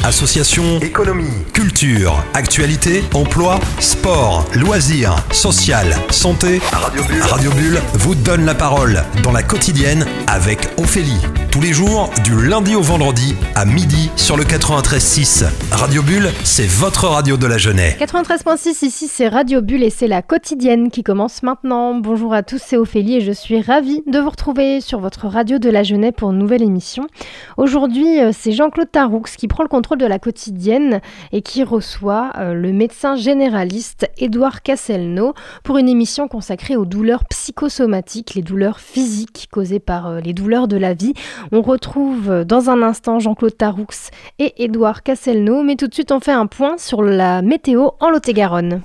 Association, économie, culture, actualité, emploi, sport, loisirs, social, santé. Radio Bulle vous donne la parole dans la quotidienne avec Ophélie. Tous les jours, du lundi au vendredi, à midi sur le 93.6. Radio Bulle, c'est votre radio de la Genève. 93.6, ici c'est Radio Bulle et c'est la quotidienne qui commence maintenant. Bonjour à tous, c'est Ophélie et je suis ravie de vous retrouver sur votre radio de la Genève pour une nouvelle émission. Aujourd'hui, c'est Jean-Claude Taroux qui prend le contrôle de la quotidienne et qui reçoit le médecin généraliste Édouard Castelnau pour une émission consacrée aux douleurs psychosomatiques, les douleurs physiques causées par les douleurs de la vie. On retrouve dans un instant Jean-Claude Taroux et Édouard Castelnau, mais tout de suite on fait un point sur la météo en Lot-et-Garonne.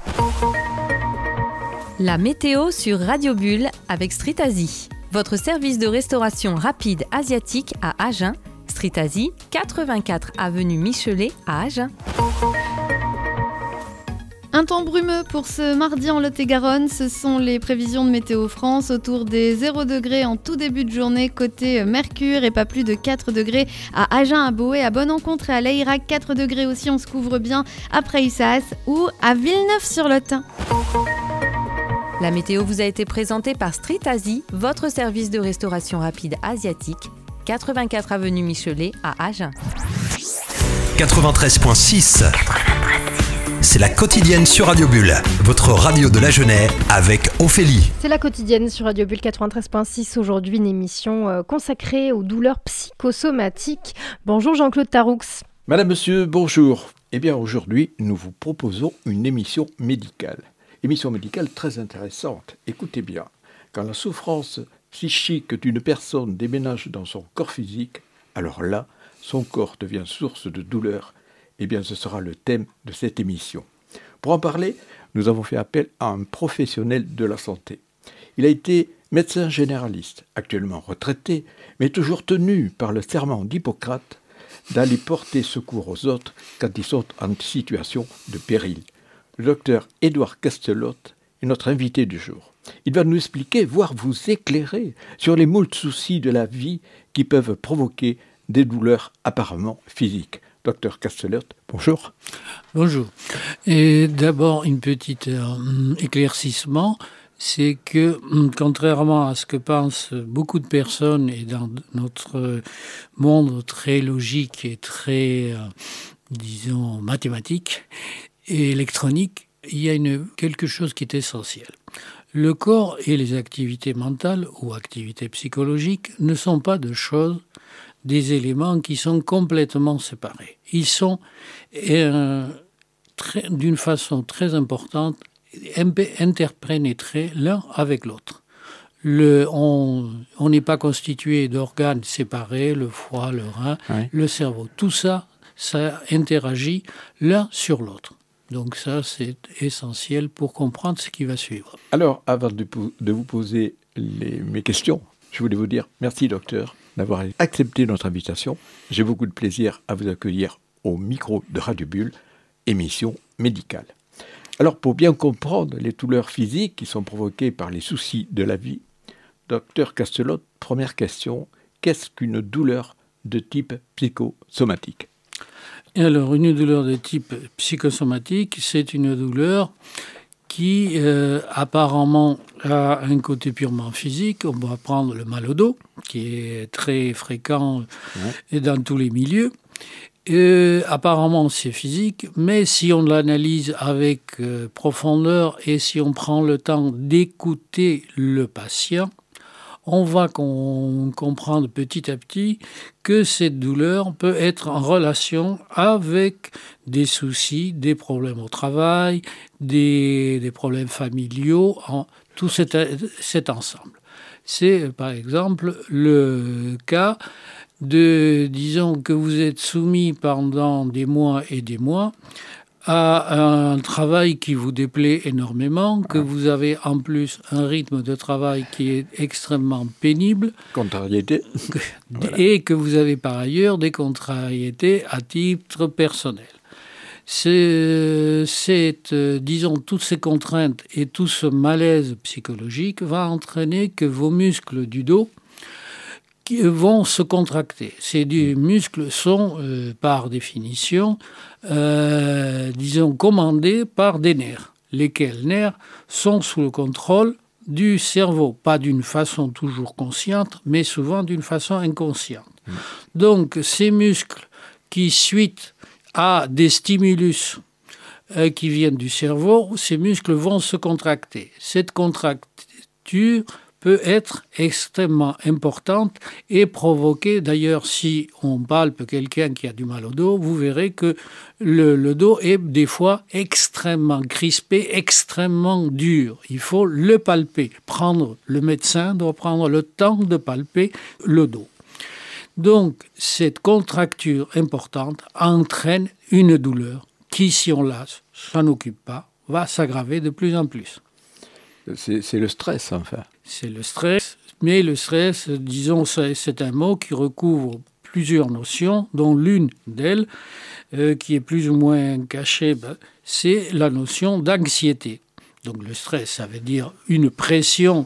La météo sur Radio Bulle avec Street Asie, votre service de restauration rapide asiatique à Agen. Street Asie, 84 avenue Michelet à Agen. Un temps brumeux pour ce mardi en Lot-et-Garonne, ce sont les prévisions de Météo France, autour des 0 degrés en tout début de journée côté Mercure et pas plus de 4 degrés à Agen, à Boé, à Bonne-Encontre et à Layrac, 4 degrés aussi, on se couvre bien à Preissas ou à Villeneuve-sur-Lot. La météo vous a été présentée par Street Asie, votre service de restauration rapide asiatique, 84 avenue Michelet à Agen. 93.6. C'est la quotidienne sur Radio Bulle, votre radio de la Genève avec Ophélie. C'est la quotidienne sur Radio Bulle 93.6. Aujourd'hui, une émission consacrée aux douleurs psychosomatiques. Bonjour Jean-Claude Taroux. Madame, monsieur, bonjour. Eh bien, aujourd'hui, nous vous proposons une émission médicale. Émission médicale très intéressante. Écoutez bien, quand la souffrance psychique d'une personne déménage dans son corps physique, alors là, son corps devient source de douleur. Eh bien, ce sera le thème de cette émission. Pour en parler, nous avons fait appel à un professionnel de la santé. Il a été médecin généraliste, actuellement retraité, mais toujours tenu par le serment d'Hippocrate d'aller porter secours aux autres quand ils sont en situation de péril. Le docteur Édouard Castelnau est notre invité du jour. Il va nous expliquer, voire vous éclairer sur les moult soucis de la vie qui peuvent provoquer des douleurs apparemment physiques. Docteur Castelnau, bonjour. Bonjour. Et d'abord, une petite éclaircissement, c'est que, contrairement à ce que pensent beaucoup de personnes, et dans notre monde très logique et très, disons, mathématique et électronique, il y a quelque chose qui est essentiel. Le corps et les activités mentales ou activités psychologiques ne sont pas des éléments qui sont complètement séparés. Ils sont d'une façon très importante interpénétrés l'un avec l'autre. On n'est pas constitué d'organes séparés, le foie, le rein, le cerveau. Tout ça, ça interagit l'un sur l'autre. Donc ça, c'est essentiel pour comprendre ce qui va suivre. Alors, avant de vous poser mes questions, je voulais vous dire merci, docteur, d'avoir accepté notre invitation. J'ai beaucoup de plaisir à vous accueillir au micro de Radio Bulle, émission médicale. Alors, pour bien comprendre les douleurs physiques qui sont provoquées par les soucis de la vie, docteur Castelnau, première question, qu'est-ce qu'une douleur de type psychosomatique ? Alors, une douleur de type psychosomatique, c'est une douleur qui apparemment a un côté purement physique. On va prendre le mal au dos, qui est très fréquent dans tous les milieux. Apparemment, c'est physique, mais si on l'analyse avec profondeur et si on prend le temps d'écouter le patient, on va comprendre petit à petit que cette douleur peut être en relation avec des soucis, des problèmes au travail, des problèmes familiaux, tout cet ensemble. C'est par exemple le cas disons que vous êtes soumis pendant des mois et des mois à un travail qui vous déplaît énormément, que vous avez en plus un rythme de travail qui est extrêmement pénible. Contrariété. Et que vous avez par ailleurs des contrariétés à titre personnel. Disons, toutes ces contraintes et tout ce malaise psychologique va entraîner que vos muscles du dos qui vont se contracter. Ces muscles sont, par définition, commandés par des nerfs, lesquels nerfs sont sous le contrôle du cerveau, pas d'une façon toujours consciente, mais souvent d'une façon inconsciente. Donc, ces muscles qui, suite à des stimulus qui viennent du cerveau, ces muscles vont se contracter. Cette contracture peut être extrêmement importante et provoquer, d'ailleurs, si on palpe quelqu'un qui a du mal au dos, vous verrez que le dos est des fois extrêmement crispé, extrêmement dur. Il faut le palper. Le médecin doit prendre le temps de palper le dos. Donc, cette contracture importante entraîne une douleur qui, si on s'en occupe pas, va s'aggraver de plus en plus. C'est le stress, enfin. C'est le stress, mais le stress, disons, c'est un mot qui recouvre plusieurs notions, dont l'une d'elles, qui est plus ou moins cachée, c'est la notion d'anxiété. Donc le stress, ça veut dire une pression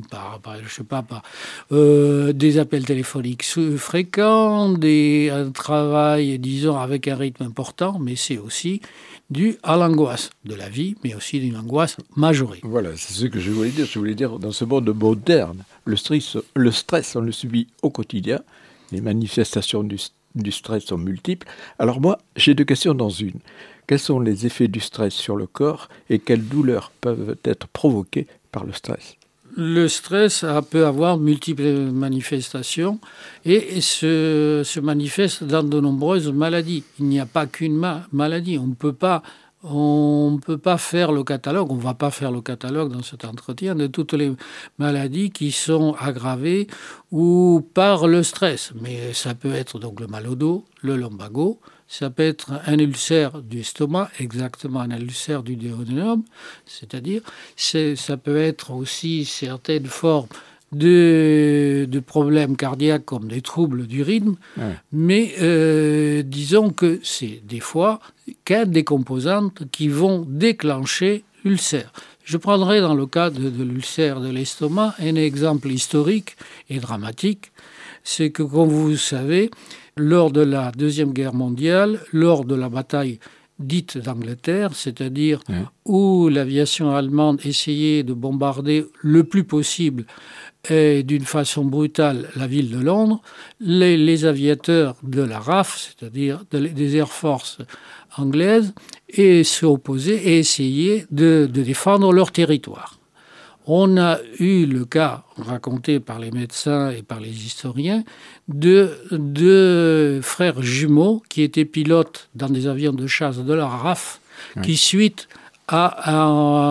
des appels téléphoniques fréquents, un travail, disons, avec un rythme important, mais c'est aussi dû à l'angoisse de la vie, mais aussi d'une angoisse majorée. Voilà, c'est ce que je voulais dire. Je voulais dire, dans ce monde moderne, le stress, on le subit au quotidien. Les manifestations du stress sont multiples. Alors moi, j'ai 2 questions dans une. Quels sont les effets du stress sur le corps et quelles douleurs peuvent être provoquées par le stress ? Le stress peut avoir multiples manifestations et se manifeste dans de nombreuses maladies. Il n'y a pas qu'une maladie. On ne peut pas faire le catalogue, on ne va pas faire le catalogue dans cet entretien de toutes les maladies qui sont aggravées ou par le stress. Mais ça peut être donc le mal au dos, le lumbago, ça peut être un ulcère du estomac, exactement un ulcère du duodénum, c'est-à-dire ça peut être aussi certaines formes de problèmes cardiaques comme des troubles du rythme, mais disons que c'est des fois qu'un des composantes qui vont déclencher l'ulcère. Je prendrai dans le cas de l'ulcère de l'estomac un exemple historique et dramatique, c'est que comme vous savez, lors de la Deuxième Guerre mondiale, lors de la bataille dite d'Angleterre, c'est-à-dire où l'aviation allemande essayait de bombarder le plus possible et d'une façon brutale la ville de Londres, les aviateurs de la RAF, c'est-à-dire des Air Force anglaises, s'opposaient et essayaient de défendre leur territoire. On a eu le cas raconté par les médecins et par les historiens de 2 frères jumeaux qui étaient pilotes dans des avions de chasse de la RAF, qui suite à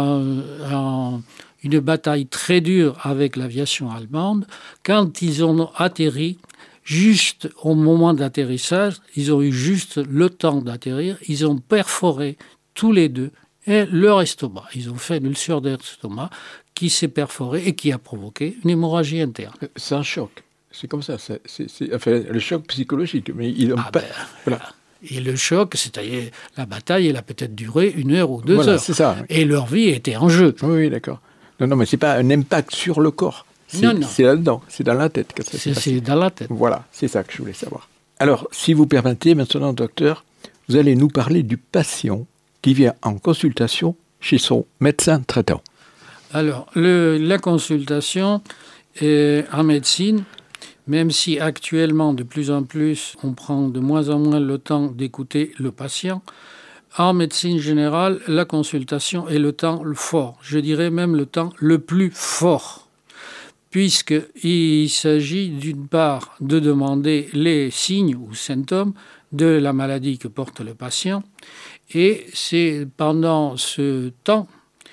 une bataille très dure avec l'aviation allemande, quand ils ont atterri, juste au moment d'atterrissage, ils ont eu juste le temps d'atterrir, ils ont perforé tous les 2 leur estomac. Ils ont fait une ulcère d'estomac qui s'est perforée et qui a provoqué une hémorragie interne. C'est un choc. C'est comme ça. C'est le choc psychologique. Mais voilà. Et le choc, c'est-à-dire la bataille, elle a peut-être duré 1 heure ou 2 heures. C'est ça. Et leur vie était en jeu. Oui, d'accord. Non, mais c'est pas un impact sur le corps. C'est là-dedans. C'est dans la tête que ça s'est passé. C'est dans la tête. Voilà, c'est ça que je voulais savoir. Alors, si vous permettez, maintenant, docteur, vous allez nous parler du patient qui vient en consultation chez son médecin traitant. Alors, la consultation en médecine, même si actuellement, de plus en plus, on prend de moins en moins le temps d'écouter le patient, en médecine générale, la consultation est le temps fort. Je dirais même le temps le plus fort, puisqu'il s'agit d'une part de demander les signes ou symptômes de la maladie que porte le patient, et c'est pendant ce temps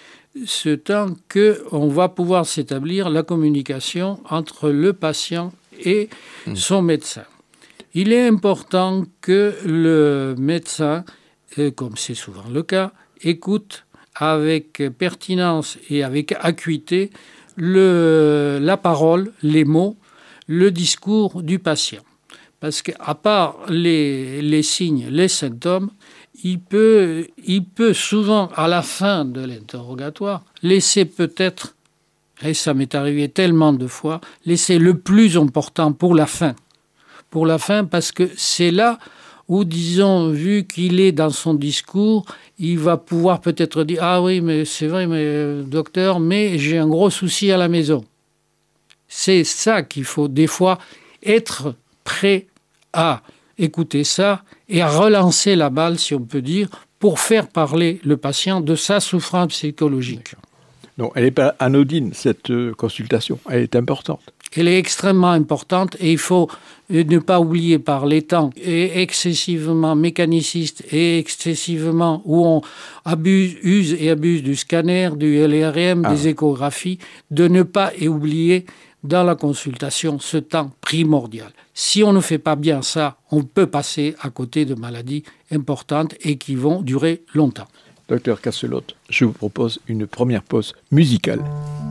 qu'on va pouvoir s'établir la communication entre le patient et son médecin. Il est important que le médecin, comme c'est souvent le cas, écoute avec pertinence et avec acuité la parole, les mots, le discours du patient. Parce qu'à part les signes, les symptômes, il peut souvent, à la fin de l'interrogatoire, laisser peut-être et ça m'est arrivé tellement de fois, laisser le plus important pour la fin. Pour la fin, parce que c'est là où, disons, vu qu'il est dans son discours, il va pouvoir peut-être dire « Ah oui, mais c'est vrai, mais docteur, mais j'ai un gros souci à la maison. » C'est ça qu'il faut, des fois, être prêt à écouter ça et à relancer la balle, si on peut dire, pour faire parler le patient de sa souffrance psychologique. Non, elle n'est pas anodine, cette consultation. Elle est importante. Elle est extrêmement importante et il faut ne pas oublier par les temps excessivement mécanicistes et excessivement où on use et abuse du scanner, du LRM, des échographies, de ne pas oublier dans la consultation ce temps primordial. Si on ne fait pas bien ça, on peut passer à côté de maladies importantes et qui vont durer longtemps. Docteur Casselotte, je vous propose une première pause musicale.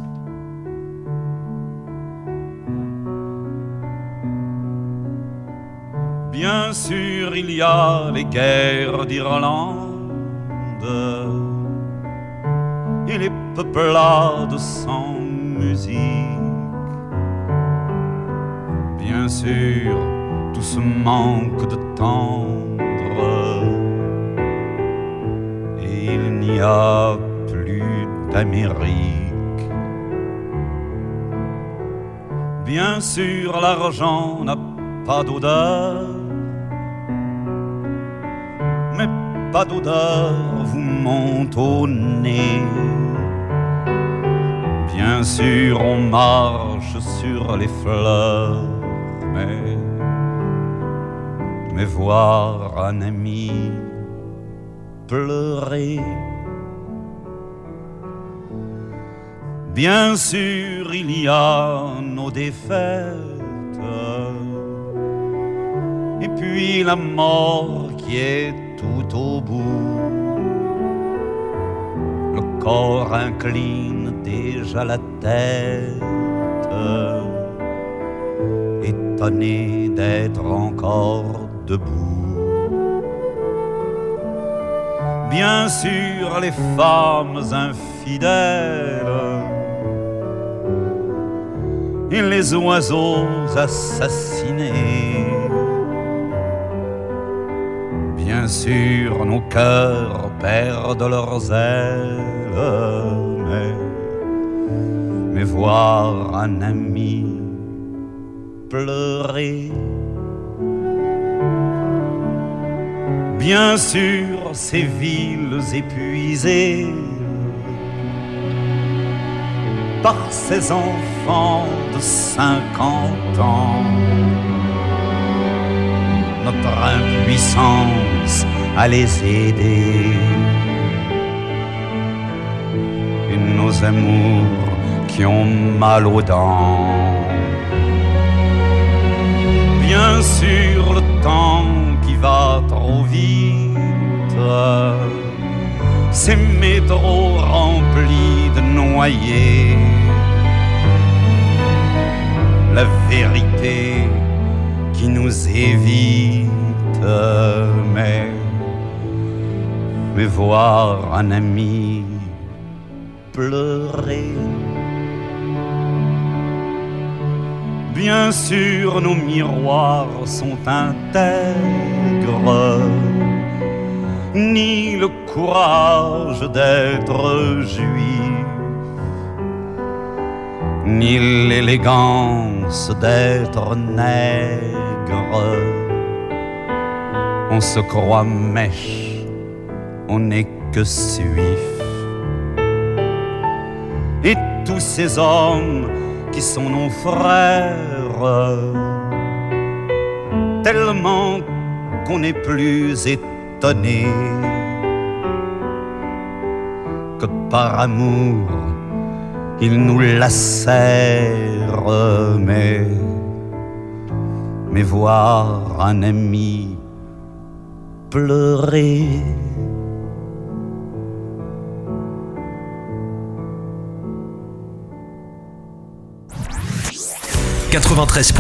Bien sûr, il y a les guerres d'Irlande et les peuplades sans musique. Bien sûr, tout ce manque de tendre, et il n'y a plus d'Amérique. Bien sûr, l'argent n'a pas d'odeur, mais pas d'odeur vous monte au nez. Bien sûr, on marche sur les fleurs, mais voir un ami pleurer. Bien sûr, il y a nos défaites, et puis la mort qui est tout au bout. Le corps incline déjà la tête, étonné d'être encore debout. Bien sûr, les femmes infidèles et les oiseaux assassinés. Bien sûr, nos cœurs perdent leurs ailes, mais voir un ami pleurer. Bien sûr, ces villes épuisées par ces enfants de 50 ans, notre impuissance à les aider, et nos amours qui ont mal aux dents. Bien sûr, le temps qui va trop vite, ces métros remplis de noyés, la vérité qui nous évite, mais voir un ami pleurer. Bien sûr, nos miroirs sont intègres, ni le courage d'être juif, ni l'élégance d'être nègre. On se croit mèche, on n'est que suif. Et tous ces hommes qui sont nos frères, tellement qu'on n'est plus étonné que par amour ils nous lacèrent, mais voir un ami pleurer. « 93.6 »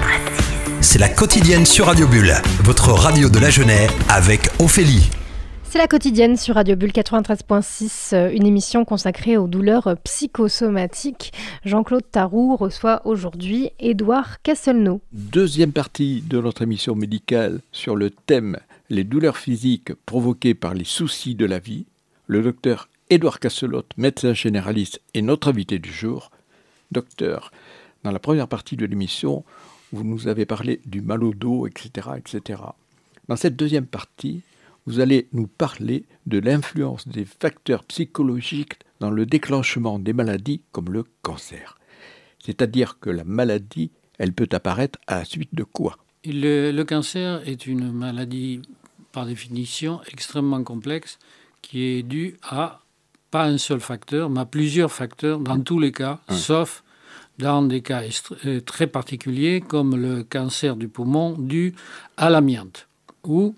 C'est la quotidienne sur Radio Bulle, votre radio de la Genève avec Ophélie. C'est la quotidienne sur Radio Bulle 93.6, une émission consacrée aux douleurs psychosomatiques. Jean-Claude Tarroux reçoit aujourd'hui Édouard Castelnau. Deuxième partie de notre émission médicale sur le thème « Les douleurs physiques provoquées par les soucis de la vie ». Le docteur Édouard Castelnau, médecin généraliste et notre invité du jour. Docteur, dans la première partie de l'émission, vous nous avez parlé du mal au dos, etc., etc. Dans cette deuxième partie, vous allez nous parler de l'influence des facteurs psychologiques dans le déclenchement des maladies comme le cancer. C'est-à-dire que la maladie, elle peut apparaître à la suite de quoi ? Le cancer est une maladie, par définition, extrêmement complexe, qui est due à pas un seul facteur, mais à plusieurs facteurs, dans tous les cas, sauf dans des cas très particuliers, comme le cancer du poumon dû à l'amiante, ou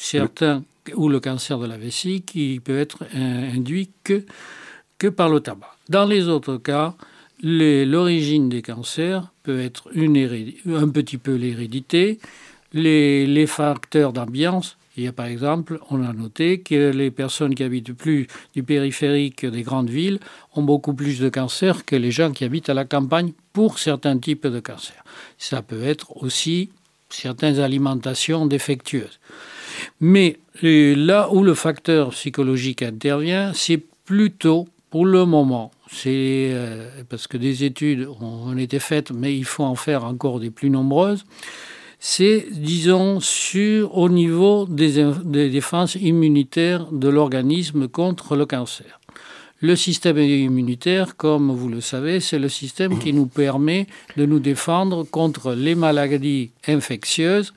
le cancer de la vessie qui peut être induit que par le tabac. Dans les autres cas, l'origine des cancers peut être un petit peu l'hérédité, les facteurs d'ambiance. Il y a par exemple, on a noté que les personnes qui habitent plus du périphérique des grandes villes ont beaucoup plus de cancers que les gens qui habitent à la campagne pour certains types de cancers. Ça peut être aussi certaines alimentations défectueuses. Mais là où le facteur psychologique intervient, c'est plutôt, pour le moment, c'est parce que des études ont été faites, mais il faut en faire encore des plus nombreuses, c'est, disons, au niveau des défenses immunitaires de l'organisme contre le cancer. Le système immunitaire, comme vous le savez, c'est le système qui nous permet de nous défendre contre les maladies infectieuses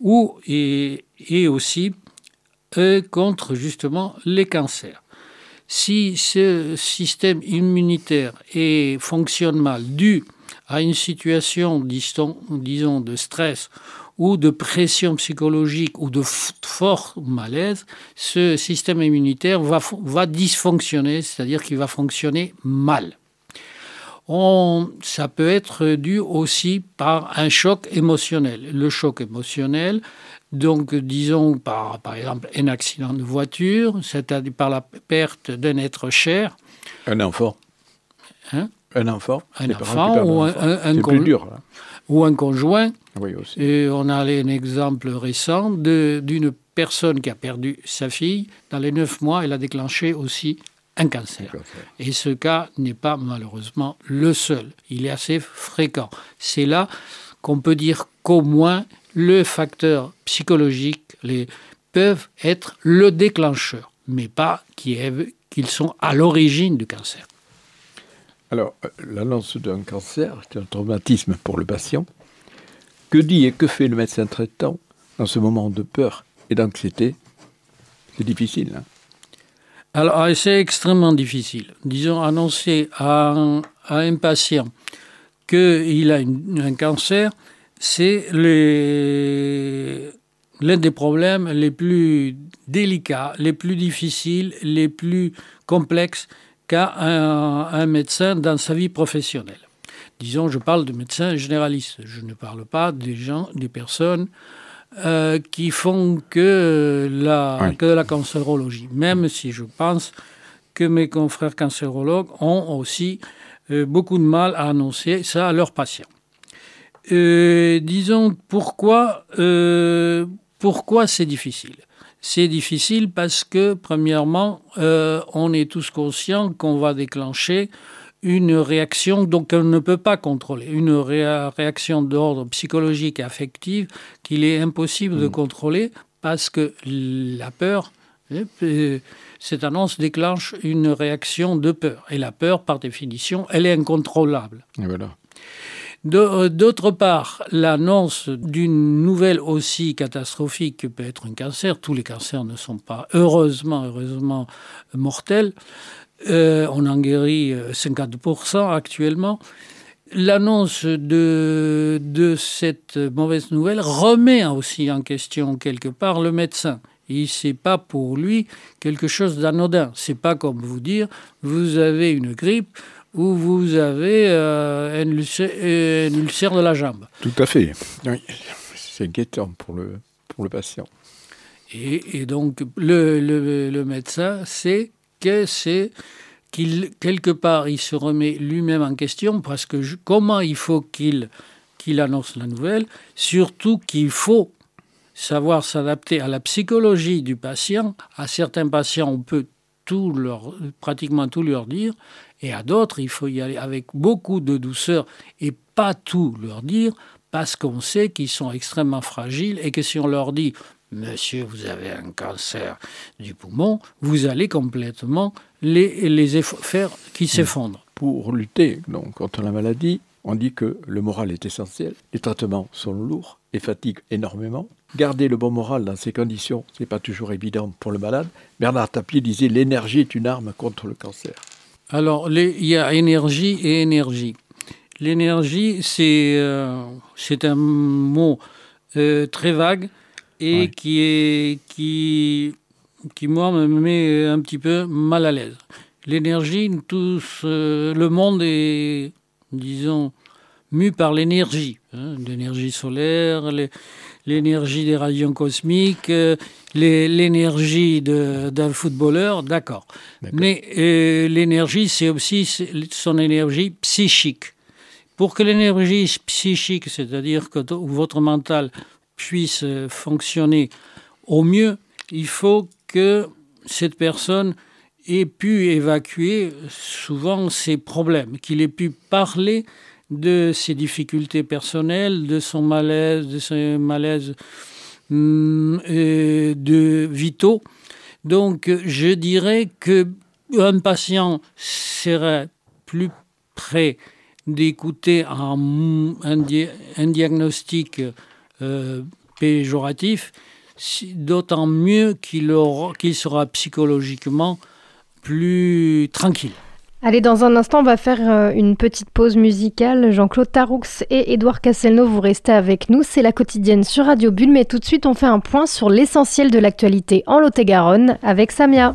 et aussi contre justement les cancers. Si ce système immunitaire fonctionne mal dû à une situation, disons, de stress ou de pression psychologique ou de fort malaise, ce système immunitaire va dysfonctionner, c'est-à-dire qu'il va fonctionner mal. Ça peut être dû aussi par un choc émotionnel. Le choc émotionnel, donc disons par exemple un accident de voiture, c'est-à-dire par la perte d'un être cher. Un enfant. Un enfant ou un plus dur, là. Ou un conjoint. Oui, aussi. Et on a un exemple récent d'une personne qui a perdu sa fille. Dans les 9 mois, elle a déclenché aussi un cancer. Et ce cas n'est pas malheureusement le seul. Il est assez fréquent. C'est là qu'on peut dire qu'au moins le facteur psychologique peuvent être le déclencheur, mais pas qu'ils sont à l'origine du cancer. Alors, l'annonce d'un cancer est un traumatisme pour le patient. Que dit et que fait le médecin traitant dans ce moment de peur et d'anxiété ? C'est difficile, hein ? Alors, c'est extrêmement difficile. Disons, annoncer à un patient qu'il a un cancer, c'est l'un des problèmes les plus délicats, les plus difficiles, les plus complexes qu'a un médecin dans sa vie professionnelle. Disons, je parle de médecins généralistes. Je ne parle pas des personnes qui font que la cancérologie, même si je pense que mes confrères cancérologues ont aussi beaucoup de mal à annoncer ça à leurs patients. Disons, pourquoi c'est difficile ? C'est difficile parce que, premièrement, on est tous conscients qu'on va déclencher une réaction donc on ne peut pas contrôler, une réaction d'ordre psychologique et affective qu'il est impossible de contrôler parce que la peur, cette annonce déclenche une réaction de peur. Et la peur, par définition, elle est incontrôlable. Et voilà. D'autre part, l'annonce d'une nouvelle aussi catastrophique que peut être un cancer, tous les cancers ne sont pas heureusement mortels, on en guérit 50% actuellement. L'annonce de cette mauvaise nouvelle remet aussi en question quelque part le médecin. Et c'est pas pour lui quelque chose d'anodin. C'est pas comme vous dire, vous avez une grippe ou vous avez un ulcère de la jambe. Tout à fait. Oui. C'est inquiétant pour le patient. Et donc, le médecin sait qu'il, quelque part, il se remet lui-même en question parce que comment il faut qu'il annonce la nouvelle, surtout qu'il faut savoir s'adapter à la psychologie du patient. À certains patients, on peut pratiquement tout leur dire, et à d'autres, il faut y aller avec beaucoup de douceur et pas tout leur dire, parce qu'on sait qu'ils sont extrêmement fragiles et que si on leur dit « Monsieur, vous avez un cancer du poumon », vous allez complètement les faire qu'ils s'effondrent. Pour lutter donc, contre la maladie, on dit que le moral est essentiel, les traitements sont lourds et fatiguent énormément. Garder le bon moral dans ces conditions, ce n'est pas toujours évident pour le malade. Bernard Tapie disait « l'énergie est une arme contre le cancer ». Alors, il y a énergie et énergie. L'énergie, c'est un mot très vague et qui moi, me met un petit peu mal à l'aise. L'énergie, le monde est, disons, mu par l'énergie. L'énergie solaire, l'énergie des rayons cosmiques, l'énergie d'un footballeur, d'accord. Mais l'énergie, c'est aussi son énergie psychique. Pour que l'énergie psychique, c'est-à-dire que votre mental puisse fonctionner au mieux, il faut que cette personne ait pu évacuer souvent ses problèmes, qu'il ait pu parler de ses difficultés personnelles, de son malaise, de ses malaises vitaux. Donc, je dirais qu'un patient serait plus prêt d'écouter un diagnostic péjoratif, d'autant mieux qu'il sera psychologiquement plus tranquille. Allez, dans un instant, on va faire une petite pause musicale. Jean-Claude Taroux et Édouard Castelnau, vous restez avec nous. C'est la quotidienne sur Radio Bulle, mais tout de suite, on fait un point sur l'essentiel de l'actualité en Lot-et-Garonne avec Samia.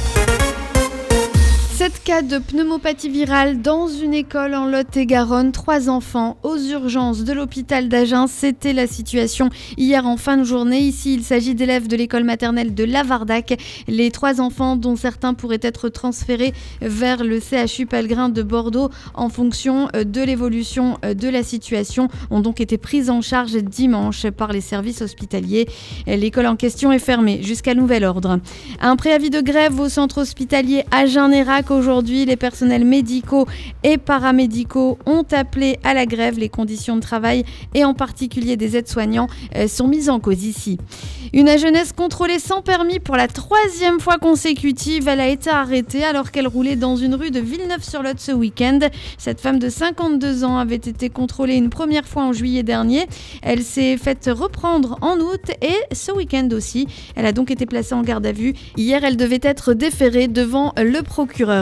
7 cas de pneumopathie virale dans une école en Lot-et-Garonne. 3 enfants aux urgences de l'hôpital d'Agen. C'était la situation hier en fin de journée. Ici, il s'agit d'élèves de l'école maternelle de Lavardac. Les 3 enfants, dont certains pourraient être transférés vers le CHU Pellegrin de Bordeaux en fonction de l'évolution de la situation, ont donc été pris en charge dimanche par les services hospitaliers. L'école en question est fermée jusqu'à nouvel ordre. Un préavis de grève au centre hospitalier Agen-Nérac. Aujourd'hui, les personnels médicaux et paramédicaux ont appelé à la grève. Les conditions de travail, et en particulier des aides-soignants, sont mises en cause ici. Une agenaise contrôlée sans permis pour la 3e fois consécutive. Elle a été arrêtée alors qu'elle roulait dans une rue de Villeneuve-sur-Lot ce week-end. Cette femme de 52 ans avait été contrôlée une première fois en juillet dernier. Elle s'est faite reprendre en août et ce week-end aussi. Elle a donc été placée en garde à vue. Hier, elle devait être déférée devant le procureur.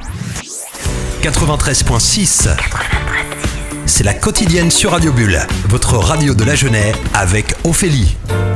93.6. C'est la quotidienne sur Radio Bulle, votre radio de la Genève avec Ophélie.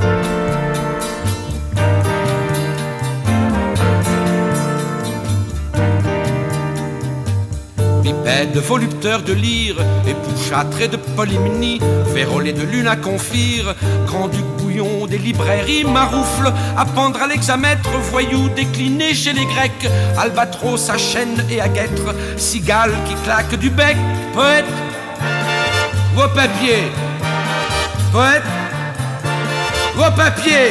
Bipède, volupteur de lyre, épouchâtré de polymnie, vérolé de lune à confire, grand duc bouillon des librairies, maroufle, à pendre à l'hexamètre, voyou décliné chez les Grecs, albatros à chaîne et à guêtre, cigale qui claque du bec, poète, vos papiers, poète, vos papiers.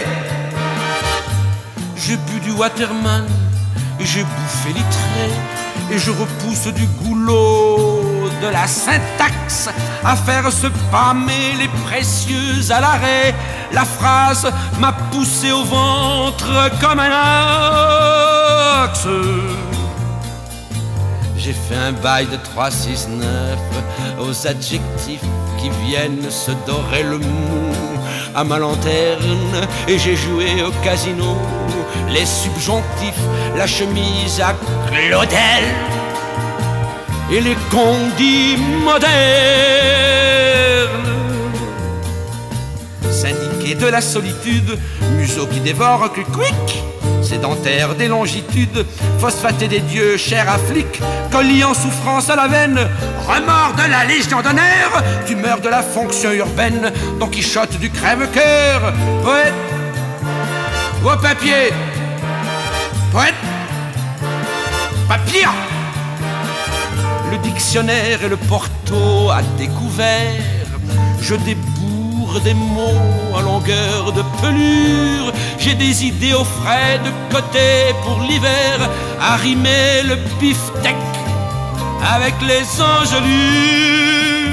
J'ai bu du Waterman, et j'ai bouffé l'itré, et je repousse du goulot de la syntaxe à faire se pâmer les précieux à l'arrêt. La phrase m'a poussé au ventre comme un axe. J'ai fait un bail de 3, 6, 9 aux adjectifs qui viennent se dorer le mou à ma lanterne, et j'ai joué au casino les subjonctifs, la chemise à Claudel et les condits modernes. Syndiqué de la solitude, museau qui dévore quick, sédentaire des longitudes, phosphaté des dieux, chair à flic, colis en souffrance à la veine, remords de la Légion d'honneur, tumeur de la fonction urbaine, Don Quichotte du crève-cœur, poète, au papier. Poète, papier. Le dictionnaire et le porto à découvert. Je débourre des mots à longueur de pelure. J'ai des idées au frais de côté pour l'hiver. À rimer le beefsteak avec les engelures.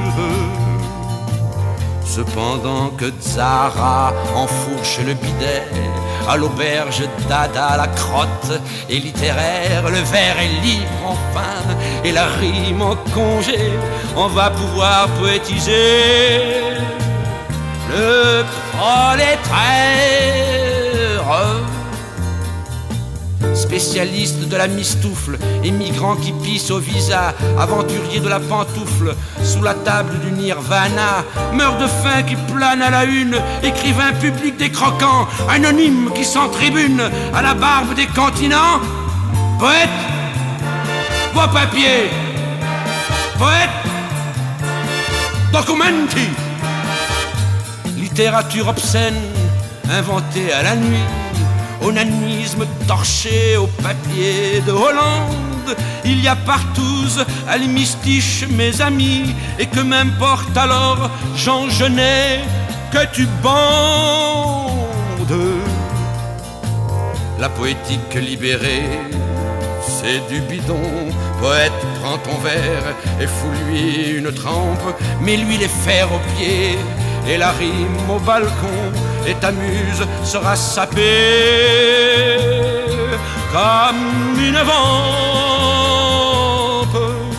Cependant que Zara enfourche le bidet, à l'auberge Dada la crotte est littéraire, le vers est libre enfin, et la rime en congé, on va pouvoir poétiser le prolétaire. Spécialiste de la mistoufle, émigrant qui pisse au visa, aventurier de la pantoufle, sous la table du nirvana, meurt de faim qui plane à la une, écrivain public des croquants, anonyme qui s'entribune à la barbe des continents, poète, beau papier, poète, documenti, littérature obscène, inventée à la nuit, onanisme torché au papier de Hollande. Il y a partout à l'hémistiche mes amis, et que m'importe alors, Jean Genet, que tu bandes. La poétique libérée, c'est du bidon. Poète, prends ton verre et fous-lui une trempe, mets-lui les fers aux pieds et la rime au balcon, et ta muse sera sapée comme une vampe.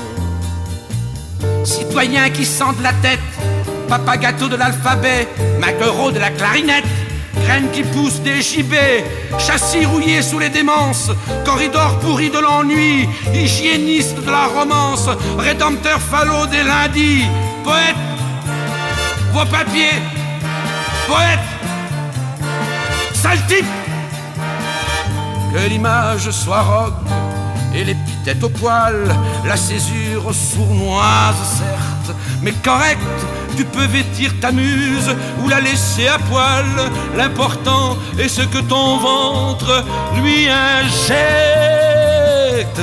Citoyen qui sent de la tête, papa gâteau de l'alphabet, maquereau de la clarinette, graine qui pousse des gibets, châssis rouillé sous les démences, corridor pourri de l'ennui, hygiéniste de la romance, rédempteur falot des lundis, poète, vos papiers, poète, sale type. Que l'image soit rogue et l'épithète au poil, la césure sournoise certes, mais correcte. Tu peux vêtir ta muse ou la laisser à poil. L'important est ce que ton ventre lui injecte.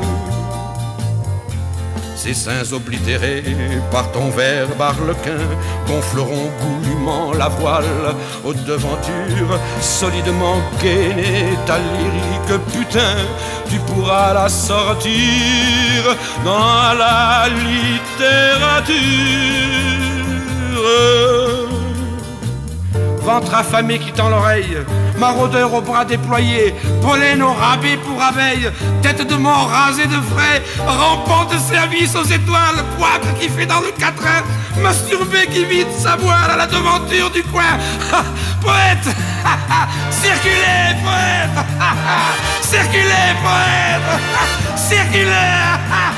Ces seins oblitérés par ton verbe arlequin gonfleront goulûment la voile aux devantures, solidement gainée ta lyrique putain. Tu pourras la sortir dans la littérature. Ventre affamé qui tend l'oreille, maraudeur aux bras déployés, pollen au rabais pour abeille, tête de mort rasée de frais, rampant de service aux étoiles, poivre qui fait dans le quatrain, masturbé qui vide sa voile à la devanture du coin. Poète, circulez, poète, circulez, poète, circulez.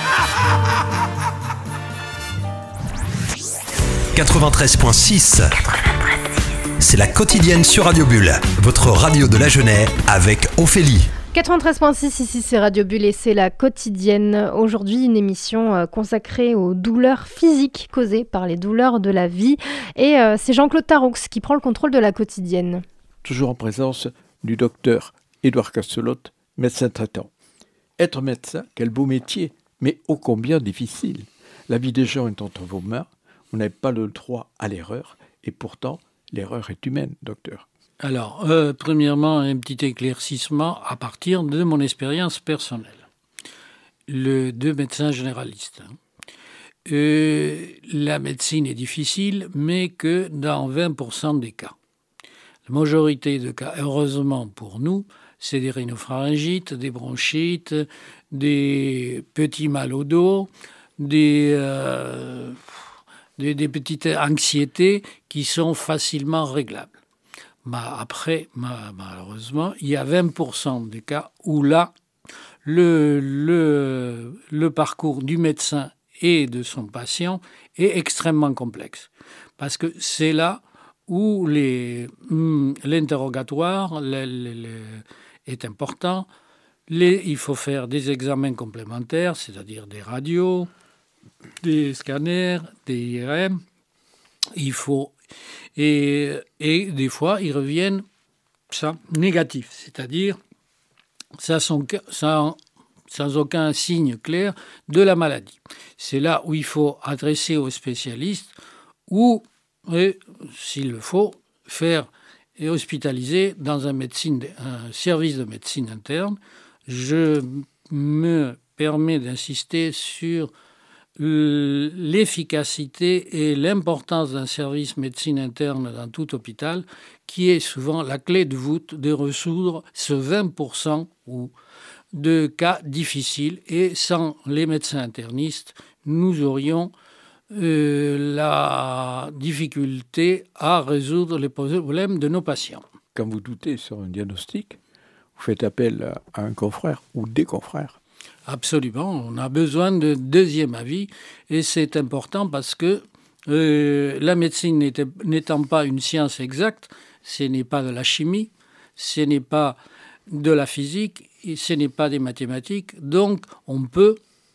93.6. C'est la quotidienne sur Radio Bulle, votre radio de la Genève avec Ophélie. 93.6, ici c'est Radio Bulle et c'est la quotidienne. Aujourd'hui, une émission consacrée aux douleurs physiques causées par les douleurs de la vie. Et c'est Jean-Claude Taroux qui prend le contrôle de la quotidienne. Toujours en présence du docteur Édouard Castelotte, médecin traitant. Être médecin, quel beau métier, mais ô combien difficile. La vie des gens est entre vos mains, on n'a pas le droit à l'erreur, et pourtant, l'erreur est humaine, docteur. Alors, premièrement, un petit éclaircissement à partir de mon expérience personnelle. De médecin généraliste. La médecine est difficile, mais que dans 20% des cas. La majorité de cas, heureusement pour nous, c'est des rhinopharyngites, des bronchites, des petits mal au dos, des petites anxiétés qui sont facilement réglables. Après, malheureusement, il y a 20% des cas où là, le parcours du médecin et de son patient est extrêmement complexe. Parce que c'est là où l'interrogatoire est important. Il faut faire des examens complémentaires, c'est-à-dire des radios, des scanners, des IRM. Il faut... Et des fois, ils reviennent ça négatif, c'est-à-dire sans aucun signe clair de la maladie. C'est là où il faut adresser aux spécialistes ou, s'il le faut, faire et hospitaliser dans un service de médecine interne. Je me permets d'insister sur l'efficacité et l'importance d'un service médecine interne dans tout hôpital, qui est souvent la clé de voûte de résoudre ce 20% de cas difficiles. Et sans les médecins internistes, nous aurions la difficulté à résoudre les problèmes de nos patients. Quand vous doutez sur un diagnostic, vous faites appel à un confrère ou des confrères. Absolument, on a besoin de deuxième avis et c'est important parce que la médecine n'étant pas une science exacte, ce n'est pas de la chimie, ce n'est pas de la physique, et ce n'est pas des mathématiques, donc on peut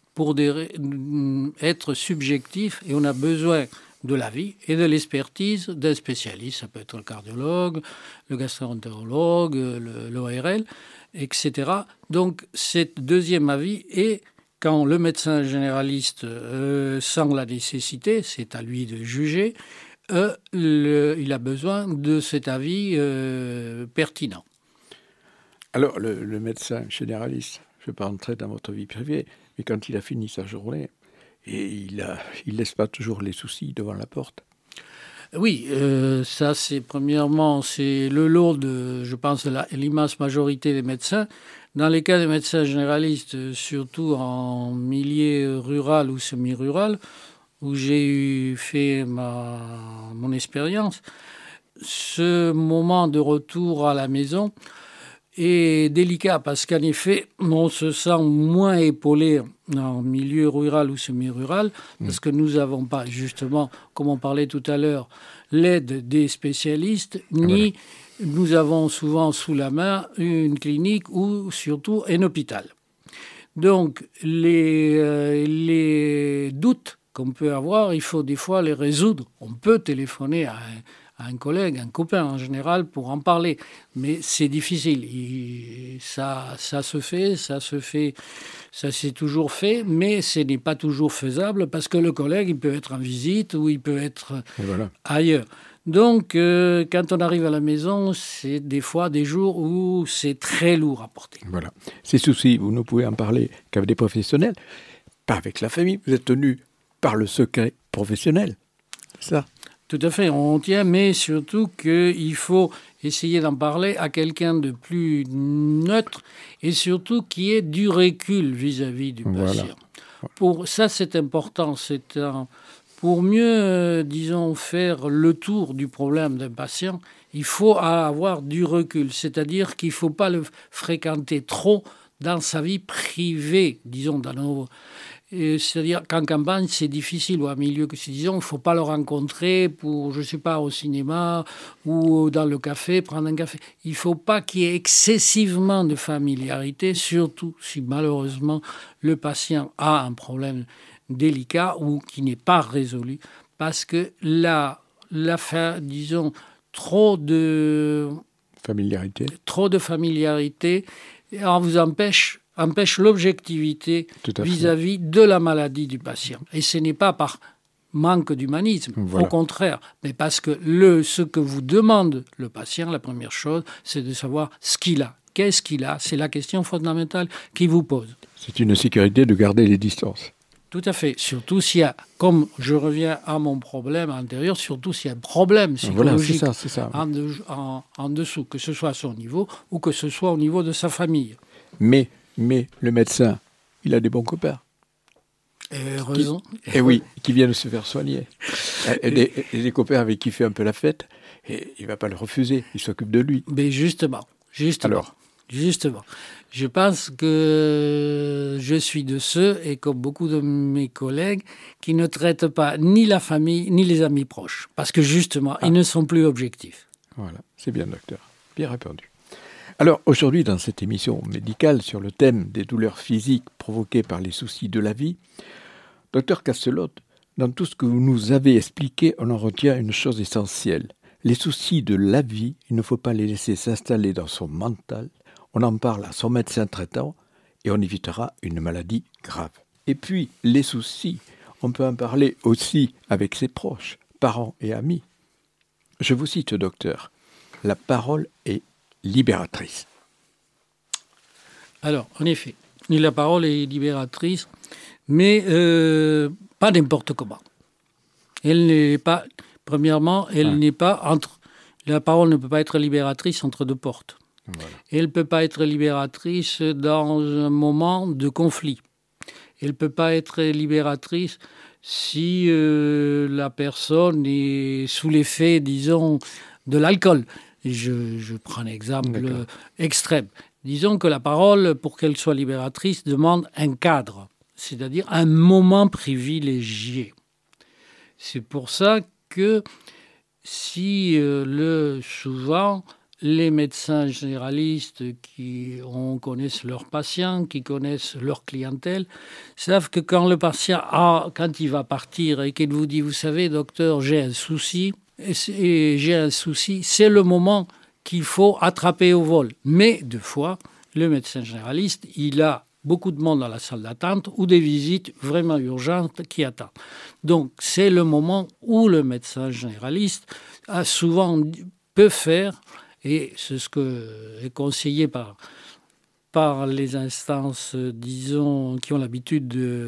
être subjectif et on a besoin de l'avis et de l'expertise d'un spécialiste. Ça peut être le cardiologue, le gastro-entérologue, l'ORL, etc. Donc, cet deuxième avis est quand le médecin généraliste sent la nécessité, c'est à lui de juger, il a besoin de cet avis pertinent. Alors, le médecin généraliste, je ne vais pas rentrer dans votre vie privée, mais quand il a fini sa journée, et il laisse pas toujours les soucis devant la porte. Oui, ça c'est premièrement, c'est le lot de, je pense, de l'immense majorité des médecins. Dans les cas des médecins généralistes, surtout en milieu rural ou semi-rural, où j'ai fait mon expérience, ce moment de retour à la maison est délicat parce qu'en effet, on se sent moins épaulé en milieu rural ou semi-rural parce que nous n'avons pas, justement, comme on parlait tout à l'heure, l'aide des spécialistes, ni nous avons souvent sous la main une clinique ou surtout un hôpital. Donc, les doutes qu'on peut avoir, il faut des fois les résoudre. On peut téléphoner à un collègue, un copain en général, pour en parler. Mais c'est difficile. Ça se fait, ça s'est toujours fait, mais ce n'est pas toujours faisable parce que le collègue, il peut être en visite ou il peut être ailleurs. Donc, quand on arrive à la maison, c'est des fois des jours où c'est très lourd à porter. Voilà. Ces soucis, vous ne pouvez en parler qu'avec des professionnels, pas avec la famille. Vous êtes tenu par le secret professionnel, c'est ça ? Tout à fait, on tient, mais surtout qu'il faut essayer d'en parler à quelqu'un de plus neutre et surtout qui ait du recul vis-à-vis du patient. Pour ça, c'est important. Pour mieux, faire le tour du problème d'un patient, il faut avoir du recul. C'est-à-dire qu'il ne faut pas le fréquenter trop dans sa vie privée, c'est-à-dire qu'en campagne, c'est difficile, ou à milieu que c'est, il ne faut pas le rencontrer pour, au cinéma ou dans le café, prendre un café. Il ne faut pas qu'il y ait excessivement de familiarité, surtout si malheureusement le patient a un problème délicat ou qui n'est pas résolu, parce que trop de familiarité vous empêche l'objectivité vis-à-vis de la maladie du patient. Et ce n'est pas par manque d'humanisme, au contraire, mais parce que ce que vous demande le patient, la première chose, c'est de savoir ce qu'il a. Qu'est-ce qu'il a ? C'est la question fondamentale qu'il vous pose. C'est une sécurité de garder les distances. Tout à fait. Surtout s'il y a, comme je reviens à mon problème antérieur, surtout s'il y a un problème psychologique en dessous, que ce soit à son niveau ou que ce soit au niveau de sa famille. Mais le médecin, il a des bons copains. Raison. Qui viennent se faire soigner. Et des copains avec qui il fait un peu la fête, et il ne va pas le refuser, il s'occupe de lui. Mais justement. Alors. Justement. Je pense que je suis de ceux, et comme beaucoup de mes collègues, qui ne traitent pas ni la famille, ni les amis proches. Parce que justement, ils ne sont plus objectifs. Voilà, c'est bien, docteur. Bien répondu. Alors, aujourd'hui, dans cette émission médicale sur le thème des douleurs physiques provoquées par les soucis de la vie, docteur Castelotte, dans tout ce que vous nous avez expliqué, on en retient une chose essentielle. Les soucis de la vie, il ne faut pas les laisser s'installer dans son mental. On en parle à son médecin traitant et on évitera une maladie grave. Et puis, les soucis, on peut en parler aussi avec ses proches, parents et amis. Je vous cite, docteur, la parole est libératrice. Alors, en effet, la parole est libératrice, mais pas n'importe comment. Elle n'est pas, premièrement, n'est pas entre. La parole ne peut pas être libératrice entre deux portes. Voilà. Elle ne peut pas être libératrice dans un moment de conflit. Elle ne peut pas être libératrice si la personne est sous l'effet, disons, de l'alcool. Je prends un exemple extrême. Disons que la parole, pour qu'elle soit libératrice, demande un cadre, c'est-à-dire un moment privilégié. C'est pour ça que si souvent les médecins généralistes qui connaissent leurs patients, qui connaissent leur clientèle, savent que quand le patient quand il va partir et qu'il vous dit « Vous savez, docteur, j'ai un souci », c'est le moment qu'il faut attraper au vol. Mais, deux fois, le médecin généraliste, il a beaucoup de monde dans la salle d'attente ou des visites vraiment urgentes qui attendent. Donc, c'est le moment où le médecin généraliste peut faire, et c'est ce que est conseillé par les instances, disons, qui ont l'habitude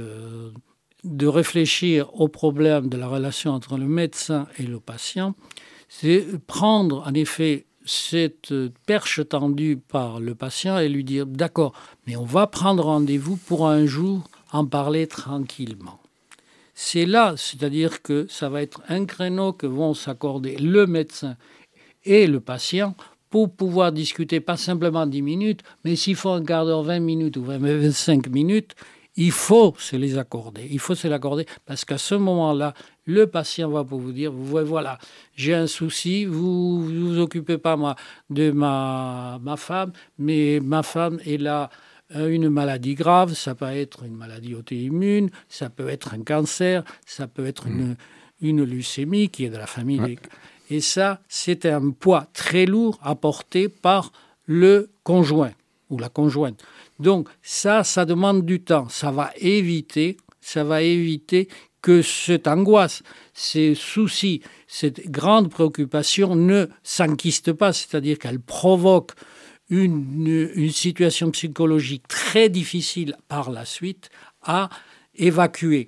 de réfléchir au problème de la relation entre le médecin et le patient, c'est prendre, en effet, cette perche tendue par le patient et lui dire « D'accord, mais on va prendre rendez-vous pour un jour en parler tranquillement ». C'est là, c'est-à-dire que ça va être un créneau que vont s'accorder le médecin et le patient pour pouvoir discuter pas simplement 10 minutes, mais s'il faut un quart d'heure, 20 minutes ou 25 minutes, il faut se les accorder. Il faut se l'accorder parce qu'à ce moment-là, le patient va vous dire, voilà, j'ai un souci, vous vous occupez pas de ma femme, mais ma femme est là une maladie grave, ça peut être une maladie auto-immune, ça peut être un cancer, ça peut être une leucémie qui est de la famille. Ouais. Et ça, c'est un poids très lourd à porter par le conjoint ou la conjointe. Donc ça demande du temps. Ça va éviter que cette angoisse, ces soucis, cette grande préoccupation ne s'enquiste pas, c'est-à-dire qu'elle provoque une situation psychologique très difficile par la suite à évacuer.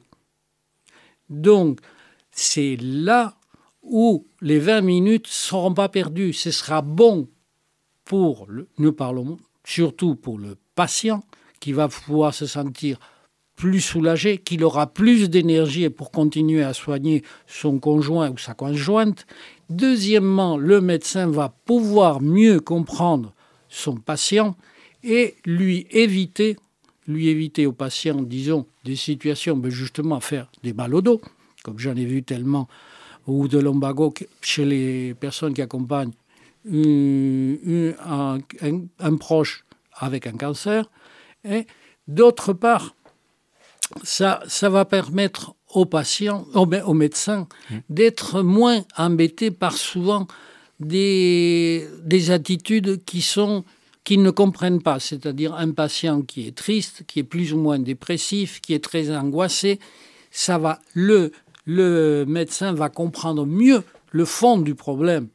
Donc, c'est là où les 20 minutes ne seront pas perdues. Ce sera bon nous parlons surtout pour le patient qui va pouvoir se sentir plus soulagé, qu'il aura plus d'énergie pour continuer à soigner son conjoint ou sa conjointe. Deuxièmement, le médecin va pouvoir mieux comprendre son patient et lui éviter au patient, disons, des situations, justement faire des mal au dos, comme j'en ai vu tellement, ou de lumbago chez les personnes qui accompagnent un proche avec un cancer. Et d'autre part, ça va permettre aux patients, aux médecins, d'être moins embêtés par souvent des attitudes qu'ils ne comprennent pas. C'est-à-dire un patient qui est triste, qui est plus ou moins dépressif, qui est très angoissé, le médecin va comprendre mieux le fond du problème,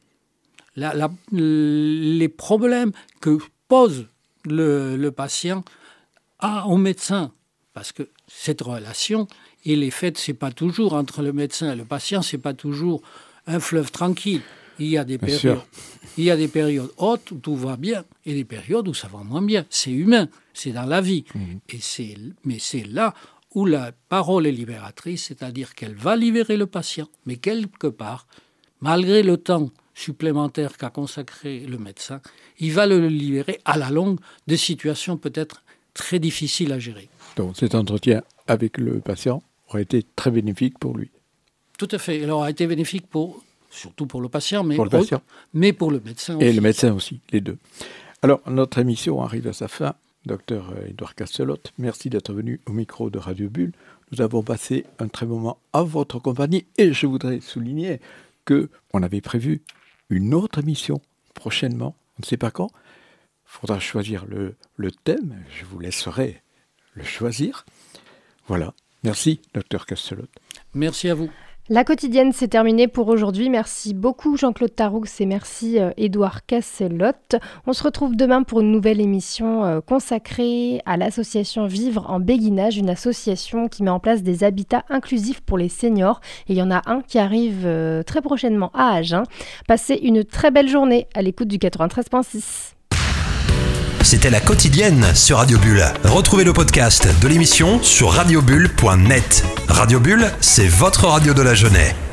les problèmes que pose le patient au médecin. Parce que cette relation, elle est faite, c'est pas toujours entre le médecin et le patient, c'est pas toujours un fleuve tranquille. Il y a des périodes hautes où tout va bien et des périodes où ça va moins bien. C'est humain, c'est dans la vie. Mais c'est là où la parole est libératrice, c'est-à-dire qu'elle va libérer le patient, mais quelque part, malgré le temps supplémentaire qu'a consacré le médecin, il va le libérer à la longue de situations peut-être très difficiles à gérer. Donc cet entretien avec le patient aurait été très bénéfique pour lui. Tout à fait. Il aura été bénéfique surtout pour le patient, mais pour le médecin aussi. Et le médecin aussi, les deux. Alors, notre émission arrive à sa fin. Docteur Édouard Castelotte, merci d'être venu au micro de Radio Bulle. Nous avons passé un très bon moment à votre compagnie et je voudrais souligner qu'on avait prévu une autre émission prochainement. On ne sait pas quand. Il faudra choisir le thème. Je vous laisserai le choisir. Voilà. Merci, Dr Castelotte. Merci à vous. La quotidienne, c'est terminé pour aujourd'hui. Merci beaucoup Jean-Claude Taroux et merci Édouard Castelotte. On se retrouve demain pour une nouvelle émission consacrée à l'association Vivre en Béguinage, une association qui met en place des habitats inclusifs pour les seniors. Et il y en a un qui arrive très prochainement à Agen. Passez une très belle journée à l'écoute du 93.6. C'était la quotidienne sur Radio Bulle. Retrouvez le podcast de l'émission sur radiobulle.net. Radio Bulle, c'est votre radio de la Genève.